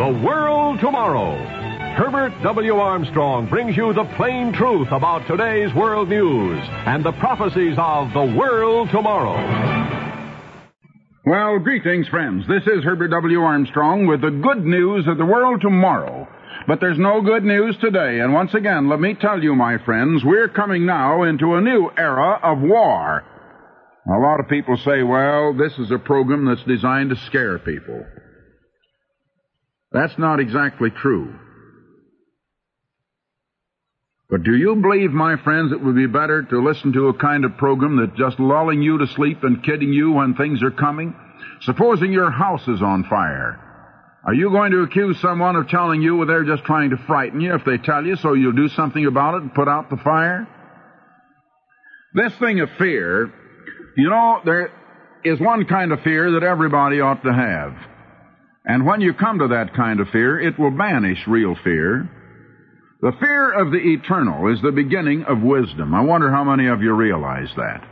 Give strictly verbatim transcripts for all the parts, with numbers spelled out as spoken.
The World Tomorrow. Herbert W. Armstrong brings you the plain truth about today's world news and the prophecies of the world tomorrow. Well, greetings, friends. This is Herbert W. Armstrong with the good news of the world tomorrow. But there's no good news today, and once again, let me tell you, my friends, we're coming now into a new era of war. A lot of people say, well, this is a program that's designed to scare people. That's not exactly true. But do you believe, my friends, it would be better to listen to a kind of program that's just lulling you to sleep and kidding you when things are coming? Supposing your house is on fire. Are you going to accuse someone of telling you well, they're just trying to frighten you if they tell you so you'll do something about it and put out the fire? This thing of fear, you know, there is one kind of fear that everybody ought to have. And when you come to that kind of fear, it will banish real fear. The fear of the eternal is the beginning of wisdom. I wonder how many of you realize that.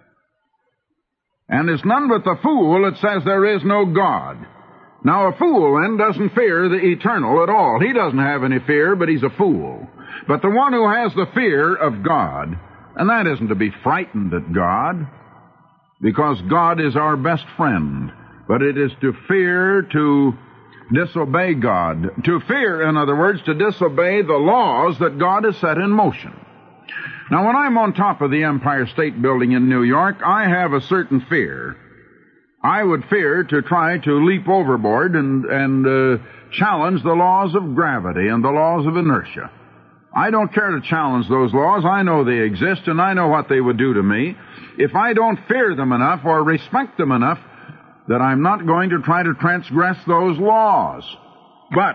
And it's none but the fool that says there is no God. Now, a fool, then, doesn't fear the eternal at all. He doesn't have any fear, but he's a fool. But the one who has the fear of God, and that isn't to be frightened at God, because God is our best friend, but it is to fear to disobey God. To fear, in other words, to disobey the laws that God has set in motion. Now, when I'm on top of the Empire State Building in New York, I have a certain fear. I would fear to try to leap overboard and, and uh, challenge the laws of gravity and the laws of inertia. I don't care to challenge those laws. I know they exist, and I know what they would do to me if I don't fear them enough or respect them enough that I'm not going to try to transgress those laws. But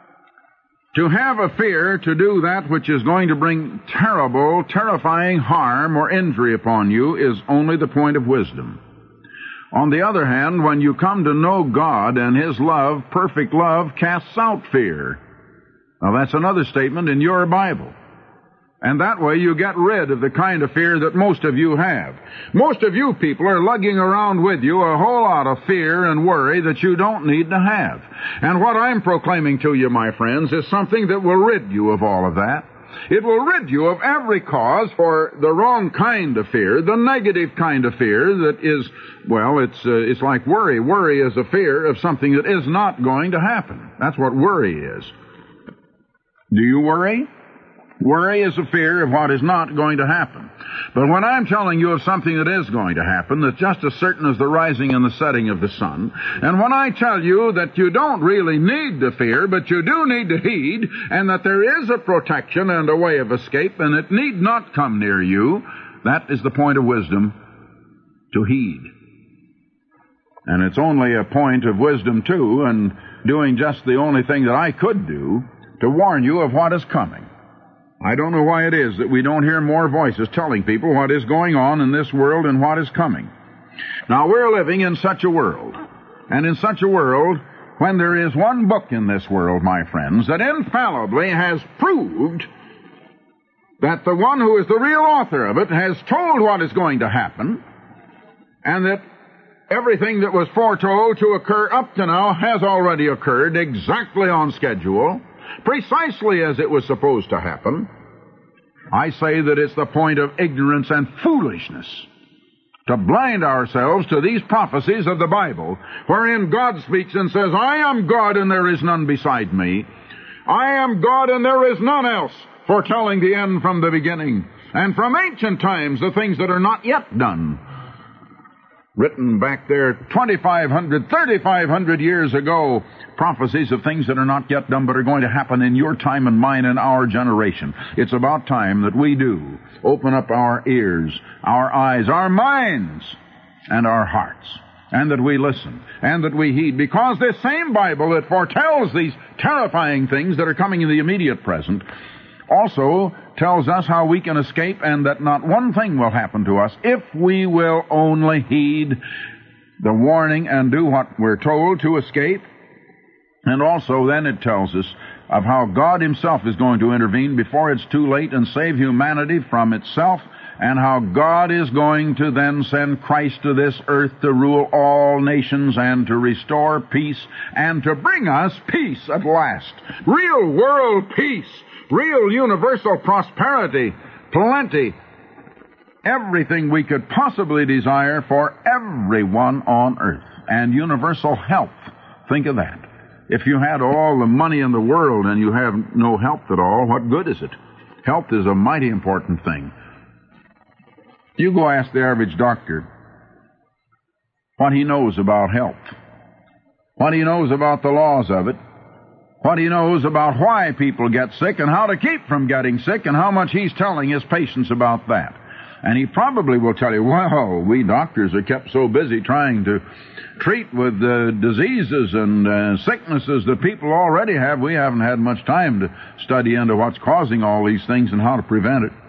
to have a fear to do that which is going to bring terrible, terrifying harm or injury upon you is only the point of wisdom. On the other hand, when you come to know God and His love, perfect love casts out fear. Now that's another statement in your Bible. And that way you get rid of the kind of fear that most of you have. Most of you people are lugging around with you a whole lot of fear and worry that you don't need to have. And what I'm proclaiming to you, my friends, is something that will rid you of all of that. It will rid you of every cause for the wrong kind of fear, the negative kind of fear that is, well, it's uh, it's like worry. Worry is a fear of something that is not going to happen. That's what worry is. Do you worry? Worry is a fear of what is not going to happen. But when I'm telling you of something that is going to happen, that's just as certain as the rising and the setting of the sun, and when I tell you that you don't really need to fear, but you do need to heed, and that there is a protection and a way of escape, and it need not come near you, that is the point of wisdom, to heed. And it's only a point of wisdom, too, and doing just the only thing that I could do, to warn you of what is coming. I don't know why it is that we don't hear more voices telling people what is going on in this world and what is coming. Now, we're living in such a world, and in such a world, when there is one book in this world, my friends, that infallibly has proved that the one who is the real author of it has told what is going to happen, and that everything that was foretold to occur up to now has already occurred exactly on schedule, precisely as it was supposed to happen, I say that it's the point of ignorance and foolishness to blind ourselves to these prophecies of the Bible, wherein God speaks and says, I am God and there is none beside me. I am God and there is none else, foretelling the end from the beginning, and from ancient times the things that are not yet done. Written back there twenty-five hundred, thirty-five hundred years ago, prophecies of things that are not yet done but are going to happen in your time and mine and our generation. It's about time that we do open up our ears, our eyes, our minds, and our hearts, and that we listen, and that we heed, because this same Bible that foretells these terrifying things that are coming in the immediate present also tells us how we can escape, and that not one thing will happen to us if we will only heed the warning and do what we're told to escape. And also then it tells us of how God Himself is going to intervene before it's too late and save humanity from itself and how God is going to then send Christ to this earth to rule all nations and to restore peace and to bring us peace at last. Real world peace, real universal prosperity, plenty, everything we could possibly desire for everyone on earth, and universal health. Think of that. If you had all the money in the world and you have no health at all, what good is it? Health is a mighty important thing. You go ask the average doctor what he knows about health, what he knows about the laws of it, what he knows about why people get sick and how to keep from getting sick, and how much he's telling his patients about that. And he probably will tell you, well, we doctors are kept so busy trying to treat with uh, diseases and uh, sicknesses that people already have, we haven't had much time to study into what's causing all these things and how to prevent it.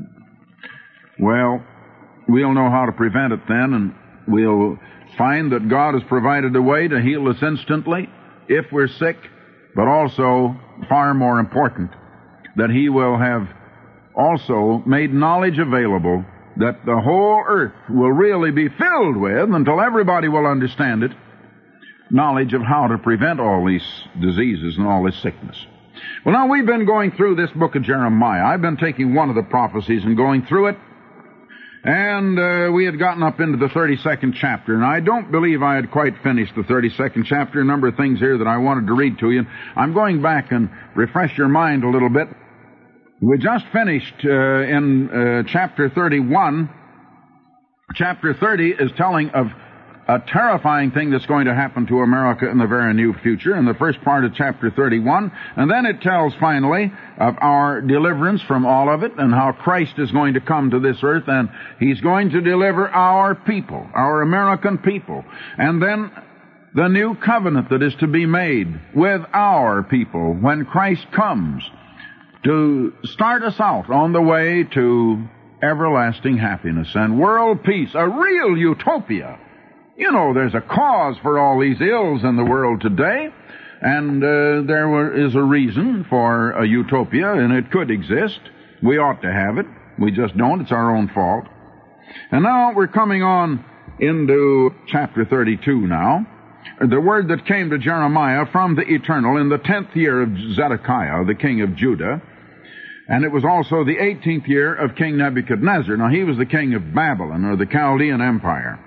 Well, we'll know how to prevent it then, and we'll find that God has provided a way to heal us instantly if we're sick, but also, far more important, that He will have also made knowledge available that the whole earth will really be filled with, until everybody will understand it, knowledge of how to prevent all these diseases and all this sickness. Well, now we've been going through this book of Jeremiah. I've been taking one of the prophecies and going through it, and uh, we had gotten up into the thirty-second chapter, and I don't believe I had quite finished the thirty-second chapter. A number of things here that I wanted to read to you. I'm going back and refresh your mind a little bit. We just finished uh, in uh, chapter thirty-one. Chapter thirty is telling of a terrifying thing that's going to happen to America in the very near future, in the first part of chapter thirty-one. And then it tells finally of our deliverance from all of it, and how Christ is going to come to this earth, and He's going to deliver our people, our American people. And then the new covenant that is to be made with our people when Christ comes, to start us out on the way to everlasting happiness and world peace, a real utopia. You know, there's a cause for all these ills in the world today, and uh, there were, is a reason for a utopia, and it could exist. We ought to have it. We just don't. It's our own fault. And now we're coming on into chapter thirty-two now. The word that came to Jeremiah from the Eternal in the tenth year of Zedekiah, the king of Judah, and it was also the eighteenth year of King Nebuchadnezzar. Now, he was the king of Babylon, or the Chaldean Empire.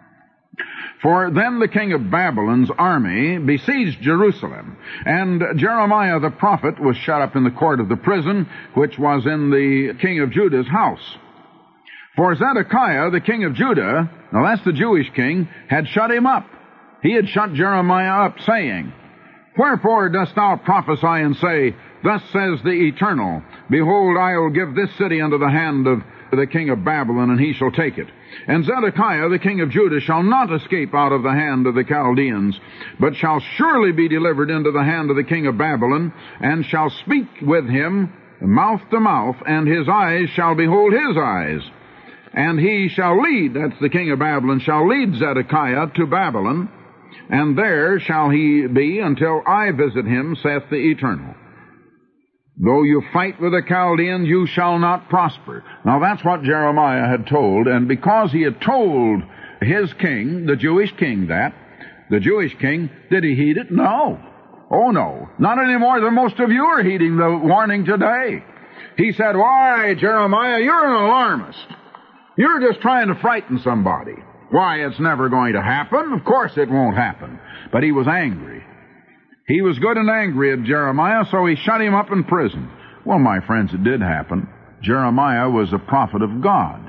For then the king of Babylon's army besieged Jerusalem, and Jeremiah the prophet was shut up in the court of the prison, which was in the king of Judah's house. For Zedekiah, the king of Judah, now that's the Jewish king, had shut him up. He had shut Jeremiah up, saying, Wherefore dost thou prophesy and say, Thus says the Eternal, Behold, I will give this city into the hand of the king of Babylon, and he shall take it. And Zedekiah, the king of Judah, shall not escape out of the hand of the Chaldeans, but shall surely be delivered into the hand of the king of Babylon, and shall speak with him mouth to mouth, and his eyes shall behold his eyes. And he shall lead, that's the king of Babylon, shall lead Zedekiah to Babylon, and there shall he be until I visit him, saith the Eternal. Though you fight with the Chaldeans, you shall not prosper. Now that's what Jeremiah had told, and because he had told his king, the Jewish king, that, the Jewish king, did he heed it? No. Oh no. Not any more than most of you are heeding the warning today. He said, Why, Jeremiah, you're an alarmist. You're just trying to frighten somebody. Why, it's never going to happen. Of course it won't happen. But he was angry. He was good and angry at Jeremiah, so he shut him up in prison. Well, my friends, it did happen. Jeremiah was a prophet of God.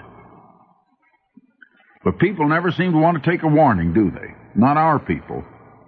But people never seem to want to take a warning, do they? Not our people.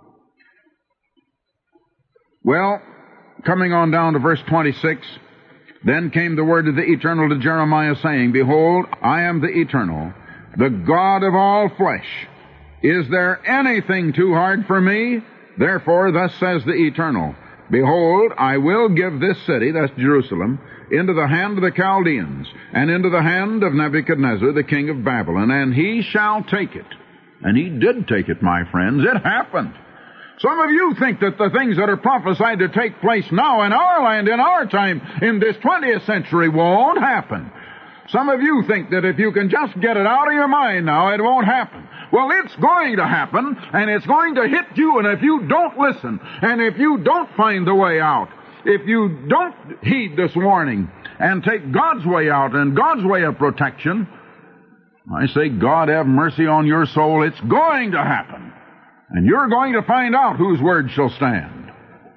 Well, coming on down to verse twenty-six, Then came the word of the Eternal to Jeremiah, saying, Behold, I am the Eternal, the God of all flesh. Is there anything too hard for me? Therefore, thus says the Eternal, Behold, I will give this city, that's Jerusalem, into the hand of the Chaldeans, and into the hand of Nebuchadnezzar, the king of Babylon, and he shall take it. And he did take it, my friends. It happened. Some of you think that the things that are prophesied to take place now in our land, in our time, in this twentieth century, won't happen. Some of you think that if you can just get it out of your mind now, it won't happen. Well, it's going to happen, and it's going to hit you, and if you don't listen, and if you don't find the way out, if you don't heed this warning and take God's way out and God's way of protection, I say, God have mercy on your soul. It's going to happen. And you're going to find out whose word shall stand.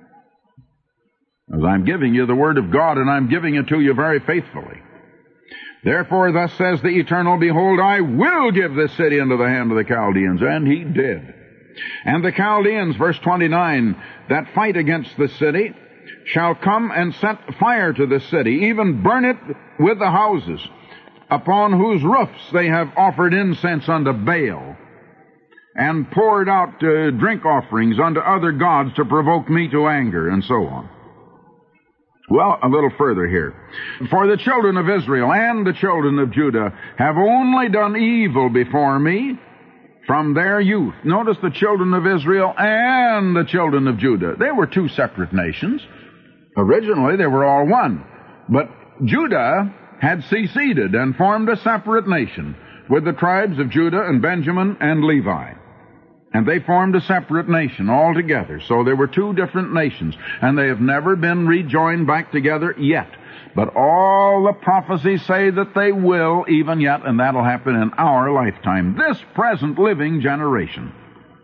As I'm giving you the word of God, and I'm giving it to you very faithfully. Therefore, thus says the Eternal, behold, I will give this city into the hand of the Chaldeans. And he did. And the Chaldeans, verse twenty-nine, that fight against the city, shall come and set fire to the city, even burn it with the houses, upon whose roofs they have offered incense unto Baal, and poured out uh, drink offerings unto other gods to provoke me to anger, and so on. Well, a little further here. For the children of Israel and the children of Judah have only done evil before me from their youth. Notice the children of Israel and the children of Judah. They were two separate nations. Originally, they were all one. But Judah had seceded and formed a separate nation with the tribes of Judah and Benjamin and Levi. And they formed a separate nation altogether. So there were two different nations, and they have never been rejoined back together yet. But all the prophecies say that they will even yet, and that'll happen in our lifetime, this present living generation.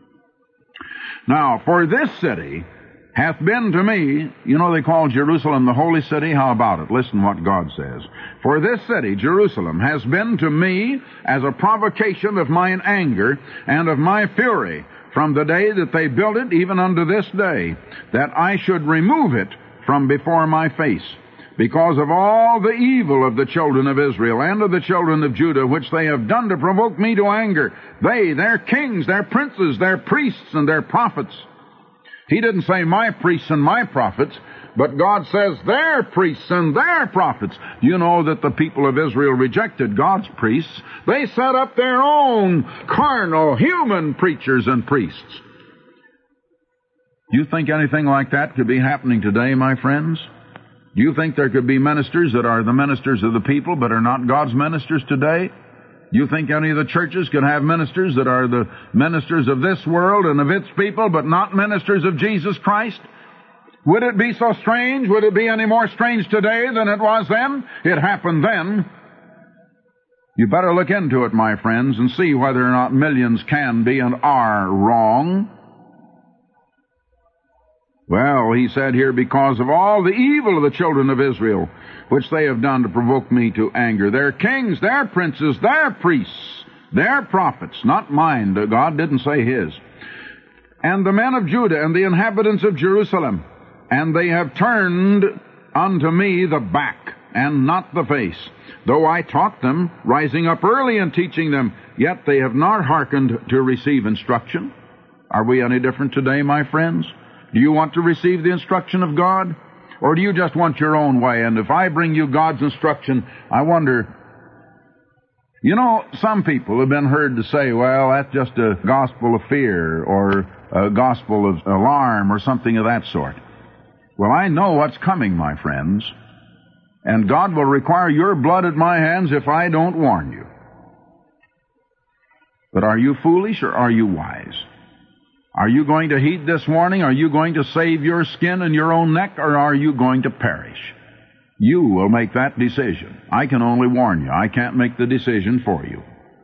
Now, for this city hath been to me, you know they call Jerusalem the holy city. How about it? Listen what God says. For this city, Jerusalem, has been to me as a provocation of mine anger and of my fury from the day that they built it even unto this day, that I should remove it from before my face, because of all the evil of the children of Israel and of the children of Judah, which they have done to provoke me to anger. They, their kings, their princes, their priests, and their prophets. He didn't say my priests and my prophets, but God says their priests and their prophets. You know that the people of Israel rejected God's priests. They set up their own carnal, human preachers and priests. Do you think anything like that could be happening today, my friends? Do you think there could be ministers that are the ministers of the people but are not God's ministers today? Do you think any of the churches could have ministers that are the ministers of this world and of its people, but not ministers of Jesus Christ? Would it be so strange? Would it be any more strange today than it was then? It happened then. You better look into it, my friends, and see whether or not millions can be and are wrong. Well, he said here, because of all the evil of the children of Israel, which they have done to provoke me to anger. Their kings, their princes, their priests, their prophets, not mine. God didn't say his. And the men of Judah and the inhabitants of Jerusalem, and they have turned unto me the back, and not the face. Though I taught them, rising up early and teaching them, yet they have not hearkened to receive instruction. Are we any different today, my friends? Do you want to receive the instruction of God? Or do you just want your own way? And if I bring you God's instruction, I wonder, you know, some people have been heard to say, well, that's just a gospel of fear or a gospel of alarm or something of that sort. Well, I know what's coming, my friends, and God will require your blood at my hands if I don't warn you. But are you foolish or are you wise? Are you going to heed this warning? Are you going to save your skin and your own neck, or are you going to perish? You will make that decision. I can only warn you. I can't make the decision for you.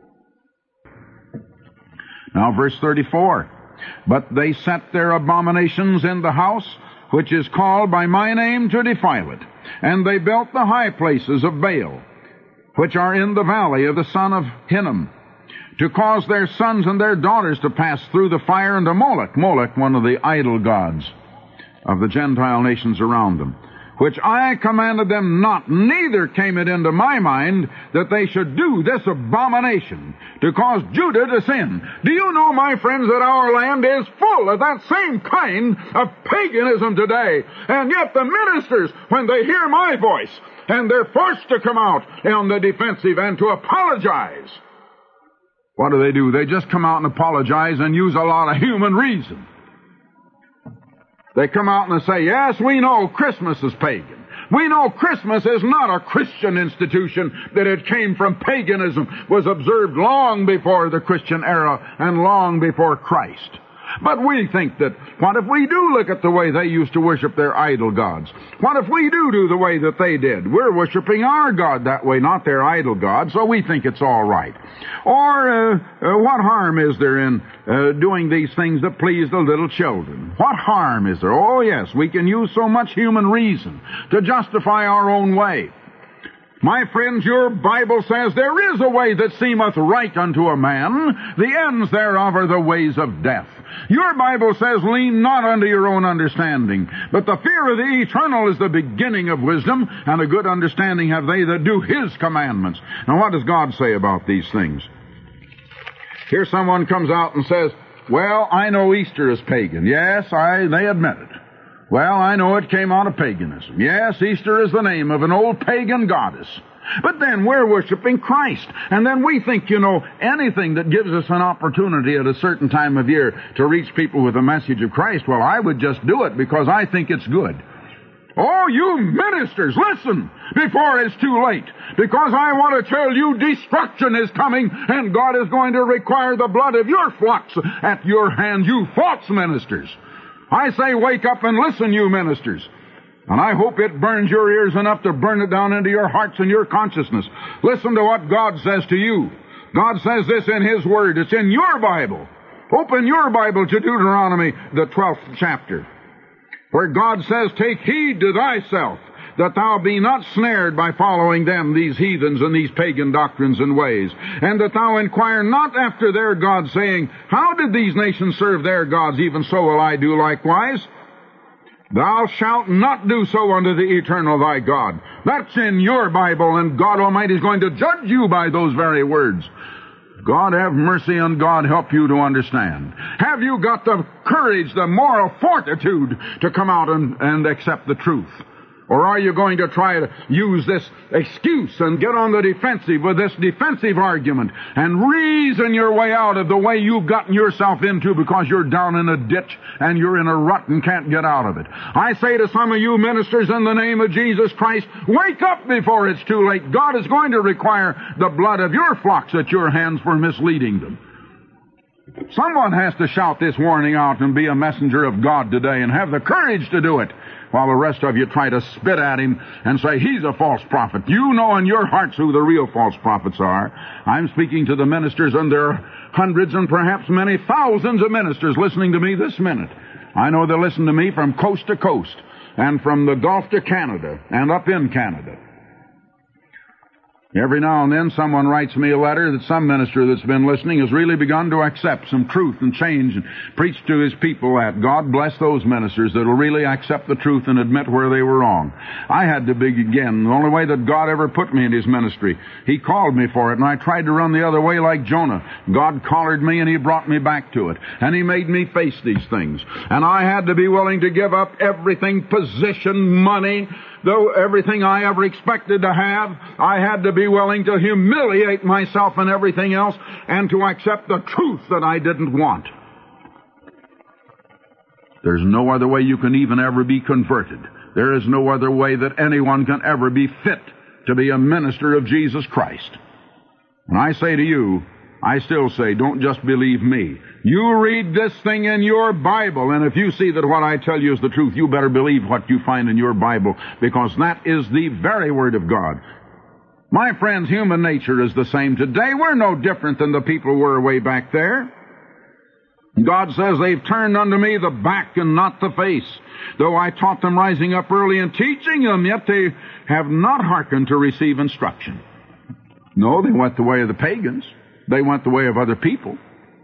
Now, verse thirty-four. But they set their abominations in the house, which is called by my name, to defile it. And they built the high places of Baal, which are in the valley of the son of Hinnom, to cause their sons and their daughters to pass through the fire unto Moloch. Moloch, one of the idol gods of the Gentile nations around them, which I commanded them not, neither came it into my mind that they should do this abomination, to cause Judah to sin. Do you know, my friends, that our land is full of that same kind of paganism today? And yet the ministers, when they hear my voice, and they're forced to come out on the defensive and to apologize, what do they do? They just come out and apologize and use a lot of human reason. They come out and they say, yes, we know Christmas is pagan, We know Christmas is not a Christian institution, that it came from paganism, was observed long before the Christian era and long before Christ. But we think that, what if we do look at the way they used to worship their idol gods? What if we do do the way that they did? We're worshiping our God that way, not their idol God, so we think it's all right. Or, uh, uh, what harm is there in uh, doing these things that please the little children? What harm is there? Oh, yes, we can use so much human reason to justify our own way. My friends, your Bible says there is a way that seemeth right unto a man. The ends thereof are the ways of death. Your Bible says, lean not unto your own understanding, but the fear of the eternal is the beginning of wisdom, and a good understanding have they that do His commandments. Now, what does God say about these things? Here someone comes out and says, well, I know Easter is pagan. Yes, I, they admit it. Well, I know it came out of paganism. Yes, Easter is the name of an old pagan goddess. But then we're worshiping Christ. And then we think, you know, anything that gives us an opportunity at a certain time of year to reach people with the message of Christ, well, I would just do it because I think it's good. Oh, you ministers, listen before it's too late, because I want to tell you destruction is coming, and God is going to require the blood of your flocks at your hand, you false ministers. I say wake up and listen, you ministers. And I hope it burns your ears enough to burn it down into your hearts and your consciousness. Listen to what God says to you. God says this in His Word. It's in your Bible. Open your Bible to Deuteronomy, the twelfth chapter, where God says, take heed to thyself, that thou be not snared by following them, these heathens and these pagan doctrines and ways, and that thou inquire not after their gods, saying, how did these nations serve their gods? Even so will I do likewise. Thou shalt not do so unto the eternal thy God. That's in your Bible, and God Almighty is going to judge you by those very words. God have mercy, and God help you to understand. Have you got the courage, the moral fortitude to come out and, and accept the truth? Or are you going to try to use this excuse and get on the defensive with this defensive argument and reason your way out of the way you've gotten yourself into because you're down in a ditch and you're in a rut and can't get out of it? I say to some of you ministers, in the name of Jesus Christ, wake up before it's too late. God is going to require the blood of your flocks at your hands for misleading them. Someone has to shout this warning out and be a messenger of God today and have the courage to do it, while the rest of you try to spit at him and say he's a false prophet. You know in your hearts who the real false prophets are. I'm speaking to the ministers, and there are hundreds and perhaps many thousands of ministers listening to me this minute. I know they listen to me from coast to coast, and from the Gulf to Canada, and up in Canada. Every now and then someone writes me a letter that some minister that's been listening has really begun to accept some truth and change and preach to his people that. God bless those ministers that will really accept the truth and admit where they were wrong. I had to begin the only way that God ever put me in His ministry. He called me for it, and I tried to run the other way like Jonah. God collared me, and He brought me back to it. And He made me face these things. And I had to be willing to give up everything, position, money, though everything I ever expected to have. I had to be willing to humiliate myself and everything else, and to accept the truth that I didn't want. There's no other way you can even ever be converted. There is no other way that anyone can ever be fit to be a minister of Jesus Christ. And I say to you, I still say, don't just believe me. You read this thing in your Bible, and if you see that what I tell you is the truth, you better believe what you find in your Bible, because that is the very Word of God. My friends, human nature is the same today. We're no different than the people were way back there. God says they've turned unto me the back and not the face. Though I taught them rising up early and teaching them, yet they have not hearkened to receive instruction. No, they went the way of the pagans. They went the way of other people.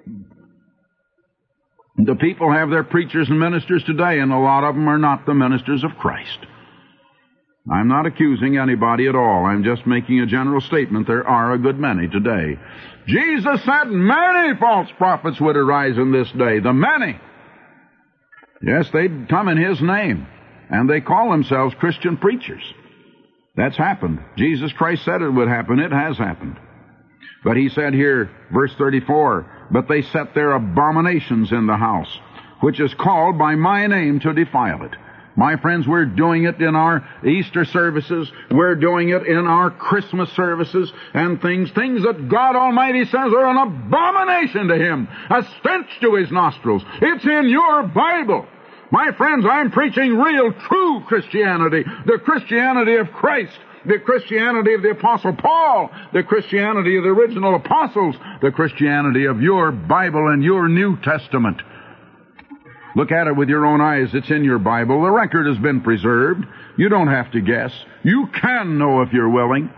The people have their preachers and ministers today, and a lot of them are not the ministers of Christ. I'm not accusing anybody at all. I'm just making a general statement. There are a good many today. Jesus said many false prophets would arise in this day. The many. Yes, they'd come in His name, and they call themselves Christian preachers. That's happened. Jesus Christ said it would happen. It has happened. But He said here, verse thirty-four, but they set their abominations in the house, which is called by my name to defile it. My friends, we're doing it in our Easter services. We're doing it in our Christmas services and things, things that God Almighty says are an abomination to Him, a stench to His nostrils. It's in your Bible. My friends, I'm preaching real, true Christianity, the Christianity of Christ, the Christianity of the Apostle Paul, the Christianity of the original apostles, the Christianity of your Bible and your New Testament. Look at it with your own eyes. It's in your Bible. The record has been preserved. You don't have to guess. You can know if you're willing.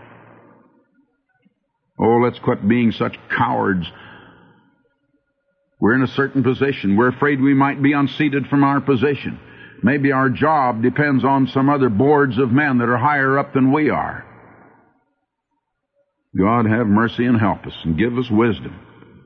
Oh, let's quit being such cowards. We're in a certain position. We're afraid we might be unseated from our position. Maybe our job depends on some other boards of men that are higher up than we are. God have mercy and help us and give us wisdom.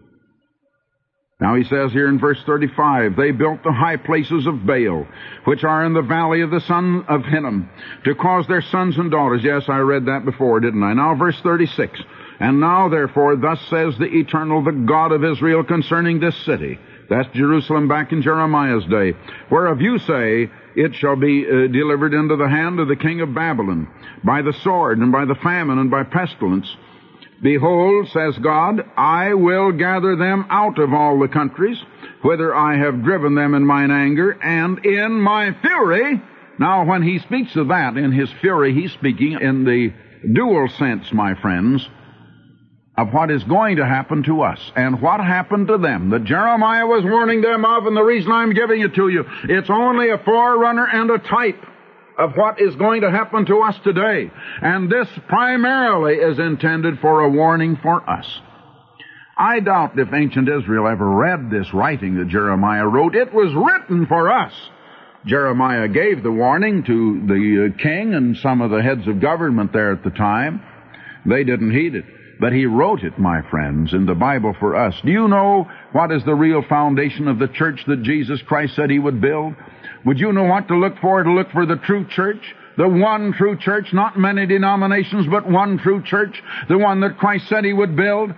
Now he says here in verse thirty-five, they built the high places of Baal, which are in the valley of the son of Hinnom, to cause their sons and daughters. Yes, I read that before, didn't I? Now verse thirty-six, and now therefore thus says the Eternal, the God of Israel, concerning this city. That's Jerusalem back in Jeremiah's day. Whereof you say, it shall be uh, delivered into the hand of the king of Babylon, by the sword, and by the famine, and by pestilence. Behold, says God, I will gather them out of all the countries, whither I have driven them in mine anger, and in my fury. Now, when he speaks of that, in his fury, he's speaking in the dual sense, my friends, of what is going to happen to us, and what happened to them, that Jeremiah was warning them of, and the reason I'm giving it to you, it's only a forerunner and a type of what is going to happen to us today. And this primarily is intended for a warning for us. I doubt if ancient Israel ever read this writing that Jeremiah wrote. It was written for us. Jeremiah gave the warning to the king and some of the heads of government there at the time. They didn't heed it. But he wrote it, my friends, in the Bible for us. Do you know what is the real foundation of the church that Jesus Christ said He would build? Would you know what to look for? To look for the true church, the one true church, not many denominations, but one true church, the one that Christ said He would build.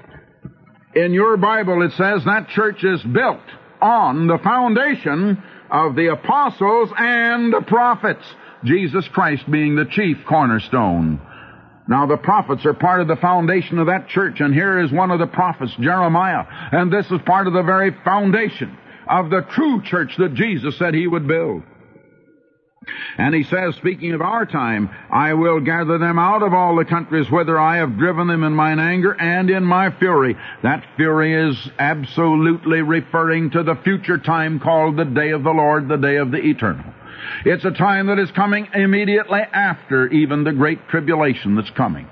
In your Bible it says that church is built on the foundation of the apostles and the prophets, Jesus Christ being the chief cornerstone. Now, the prophets are part of the foundation of that church, and here is one of the prophets, Jeremiah, and this is part of the very foundation of the true church that Jesus said He would build. And he says, speaking of our time, I will gather them out of all the countries whither I have driven them in mine anger and in my fury. That fury is absolutely referring to the future time called the day of the Lord, the day of the Eternal. It's a time that is coming immediately after even the great tribulation that's coming.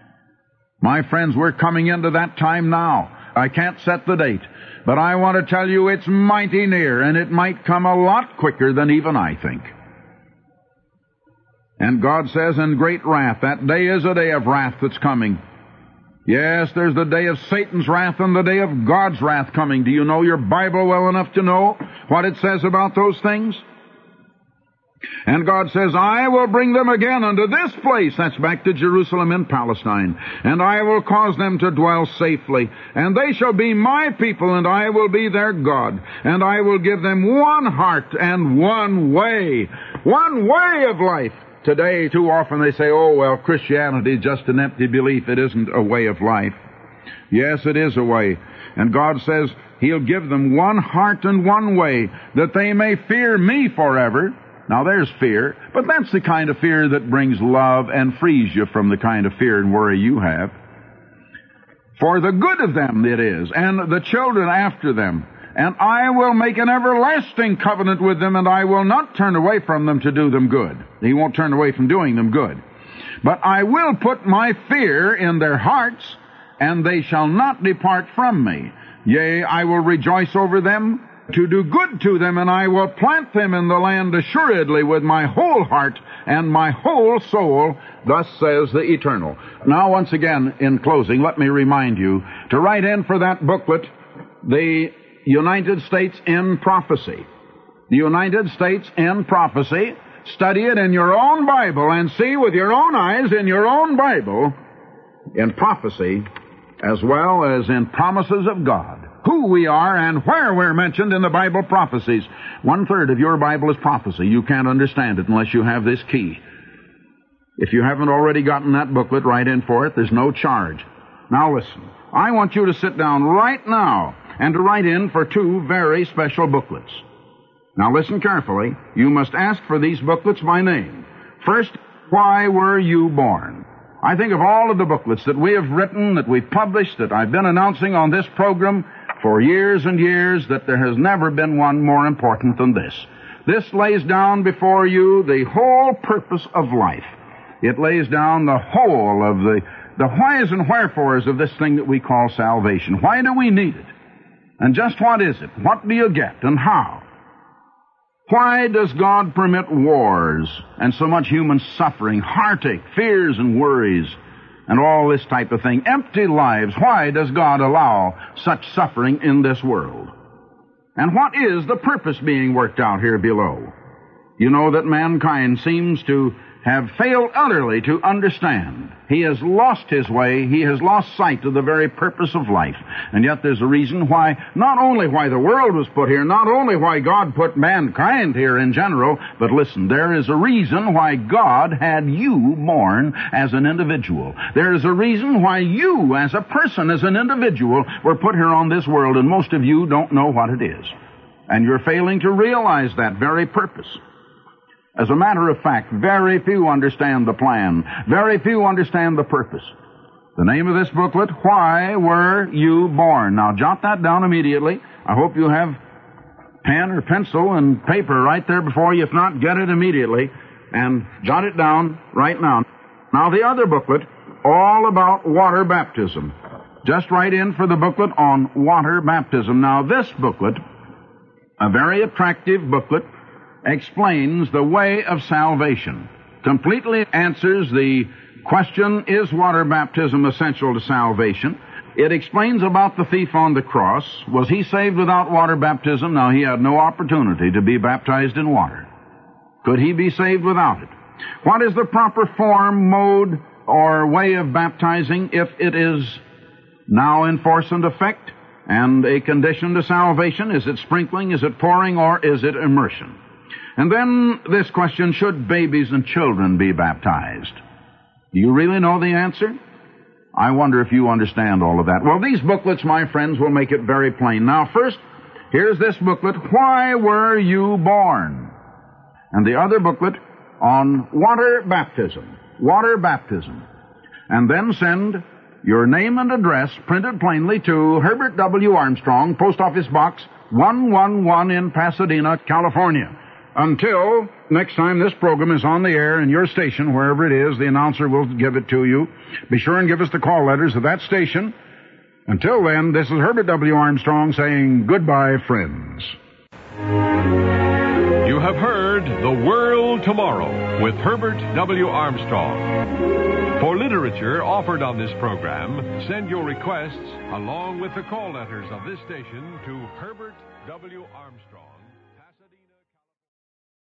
My friends, we're coming into that time now. I can't set the date, but I want to tell you it's mighty near, and it might come a lot quicker than even I think. And God says in great wrath, that day is a day of wrath that's coming. Yes, there's the day of Satan's wrath and the day of God's wrath coming. Do you know your Bible well enough to know what it says about those things? And God says, I will bring them again unto this place, that's back to Jerusalem in Palestine, and I will cause them to dwell safely, and they shall be my people, and I will be their God, and I will give them one heart and one way, one way of life. Today, too often they say, oh, well, Christianity is just an empty belief. It isn't a way of life. Yes, it is a way. And God says He'll give them one heart and one way, that they may fear Me forever. Now, there's fear, but that's the kind of fear that brings love and frees you from the kind of fear and worry you have. For the good of them it is, and the children after them. And I will make an everlasting covenant with them, and I will not turn away from them to do them good. He won't turn away from doing them good. But I will put My fear in their hearts, and they shall not depart from Me. Yea, I will rejoice over them, to do good to them, and I will plant them in the land assuredly with My whole heart and My whole soul, thus says the Eternal. Now, once again, in closing, let me remind you to write in for that booklet, The United States in Prophecy. The United States in Prophecy. Study it in your own Bible and see with your own eyes in your own Bible, in prophecy as well as in promises of God. who we are and where we're mentioned in the Bible prophecies. One-third of your Bible is prophecy. You can't understand it unless you have this key. If you haven't already gotten that booklet, write in for it. There's no charge. Now listen, I want you to sit down right now and to write in for two very special booklets. Now listen carefully. You must ask for these booklets by name. First, why were you born? I think of all of the booklets that we have written, that we've published, that I've been announcing on this program for years and years, that there has never been one more important than this. This lays down before you the whole purpose of life. It lays down the whole of the, the whys and wherefores of this thing that we call salvation. Why do we need it? And just what is it? What do you get and how? Why does God permit wars and so much human suffering, heartache, fears and worries, and all this type of thing? Empty lives. Why does God allow such suffering in this world? And what is the purpose being worked out here below? You know that mankind seems to have failed utterly to understand. He has lost his way. He has lost sight of the very purpose of life. And yet there's a reason why, not only why the world was put here, not only why God put mankind here in general, but listen, there is a reason why God had you born as an individual. There is a reason why you, as a person, as an individual, were put here on this world, and most of you don't know what it is. And you're failing to realize that very purpose. As a matter of fact, very few understand the plan. Very few understand the purpose. The name of this booklet, Why Were You Born? Now, jot that down immediately. I hope you have pen or pencil and paper right there before you. If not, get it immediately and jot it down right now. Now, the other booklet, all about water baptism. Just write in for the booklet on water baptism. Now, this booklet, a very attractive booklet, explains the way of salvation. Completely answers the question, is water baptism essential to salvation? It explains about the thief on the cross. Was he saved without water baptism? Now, he had no opportunity to be baptized in water. Could he be saved without it? What is the proper form, mode, or way of baptizing if it is now in force and effect and a condition to salvation? Is it sprinkling, is it pouring, or is it immersion? And then this question, should babies and children be baptized? Do you really know the answer? I wonder if you understand all of that. Well, these booklets, my friends, will make it very plain. Now, first, here's this booklet, Why Were You Born? And the other booklet on water baptism. Water baptism. And then send your name and address printed plainly to Herbert W. Armstrong, Post Office Box one one one in Pasadena, California. Until next time this program is on the air in your station, wherever it is, the announcer will give it to you. Be sure and give us the call letters of that station. Until then, this is Herbert W. Armstrong saying goodbye, friends. You have heard The World Tomorrow with Herbert W. Armstrong. For literature offered on this program, send your requests along with the call letters of this station to Herbert W. Armstrong.